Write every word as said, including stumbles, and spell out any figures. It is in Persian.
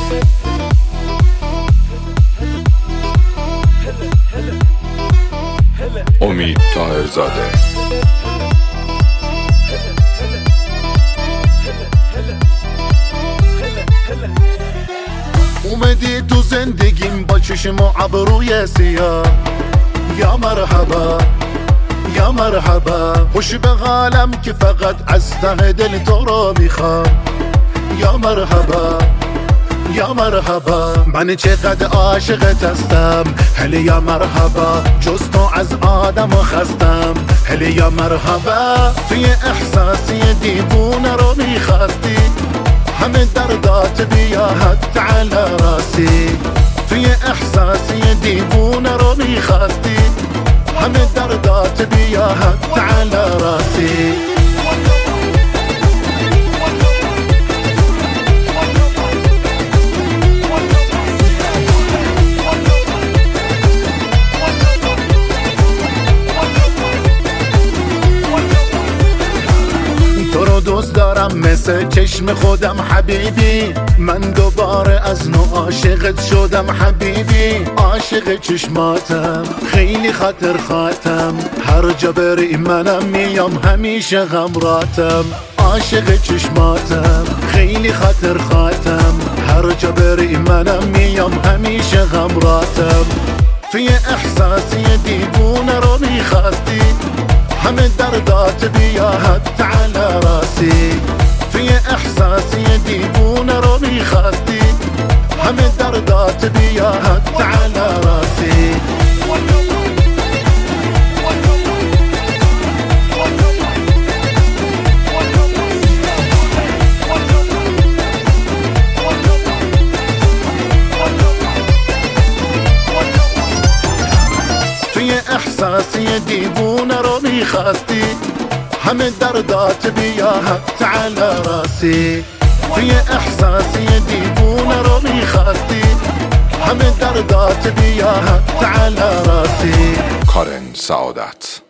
امید طاهرزاده. اومدی تو زندگیم با چشم و ابروی سیاه، یا مرحبا یا مرحبا، خوش به حالم که فقط از ته دل تو رو میخوام. یا مرحبا یا مرحبا، من چقدر عاشقت هستم. هلی یا مرحبا، جز تو از آدم خستم. هلی یا مرحبا، توی احساسی دیوونه رو میخواستی، همه دردات بیا حد على راسی. توی احساسی دیوونه رو میخواستی، همه دردات بیا حد على راسی. دوست دارم مثل چشم خودم حبیبی، من دوباره از نو عاشقت شدم حبیبی. عاشق چشماتم خیلی خاطر خاطم، هر جا بری منم میام همیشه غمراتم. عاشق چشماتم خیلی خاطر خاطم، هر جا بری منم میام همیشه غمراتم. توی احساسی دیوونه رو میخواستی، همه دردات بیا حد على راسی. توی احساسی دیوونه رو میخواستی، همه دردات بیا حد على راسی. توی احساسی دیوونه رو میخواستی، همه دردات بیا حد على راسی. توی احساسی دیوونه رو میخواستی، همه دردات بیا حد على راسی. کارن سعادت.